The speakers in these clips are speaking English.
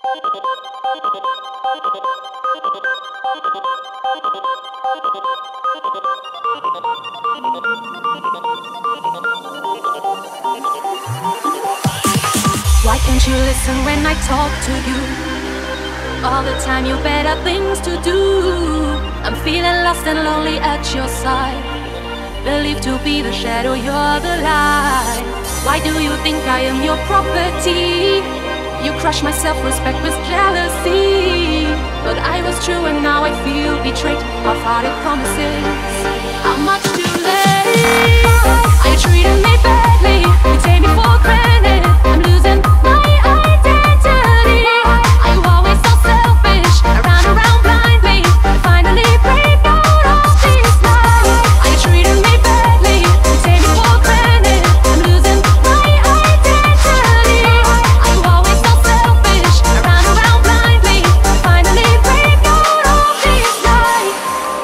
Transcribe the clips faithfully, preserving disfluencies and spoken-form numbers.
Why can't you listen when I talk to you? All the time you better things to do. I'm feeling lost and lonely at your side. Believed to be the shadow, you're the light. Why do you think I am your property? You crush my self-respect with jealousy. But I was true and now I feel betrayed. Half-hearted promises, how much too late? Are you treating me badly? You take me for granted. I'm losing my identity. Are you always so selfish? Around, around blindly. I finally break out of this life. Are you treating me badly? You take me for granted. I'm losing my identity. Are you always so selfish? Around, around blindly. I finally break out of this life.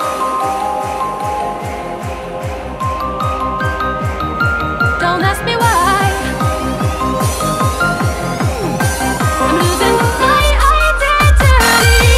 Don't ask me why. I'm losing my identity.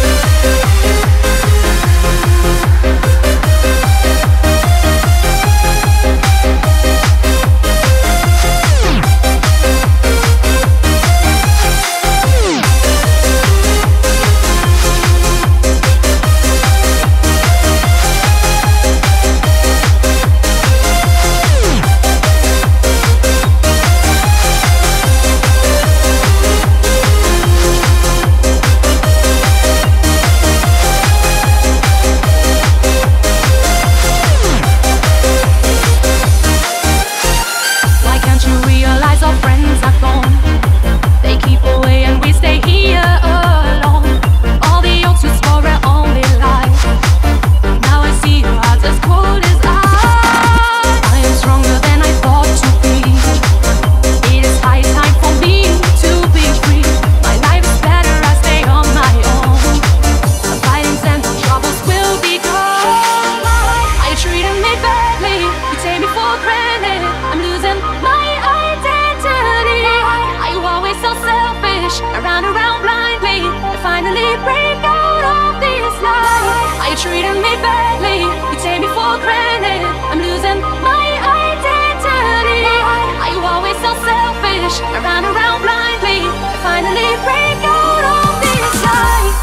Why can't you realize our friends are gone? They keep away and we stay here alone. All the oaks who swore our only life. Now I see your heart as cold as ice. I am stronger than I thought to be. It is high time for me to be free. My life is better, I stay on my own. The violence and the troubles will be gone. Are you treating me badly? You take me for granted. I'm losing my identity. Are you always so selfish? Around, around blindly. I finally break out of this life. Are you treating me badly? You take me for granted. I'm losing my identity. Are you always so selfish? Around, around blindly. I finally break out of this life.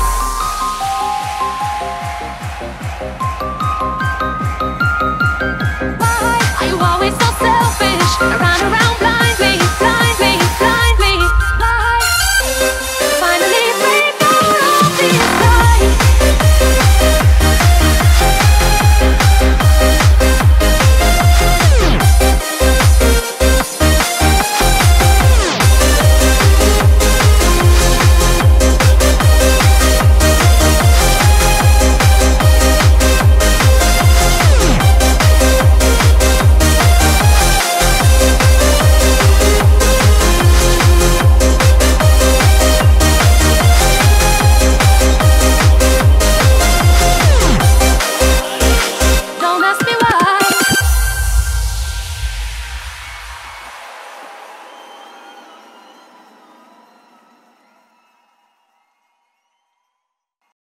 Why are you always so selfish? Around, around blindly.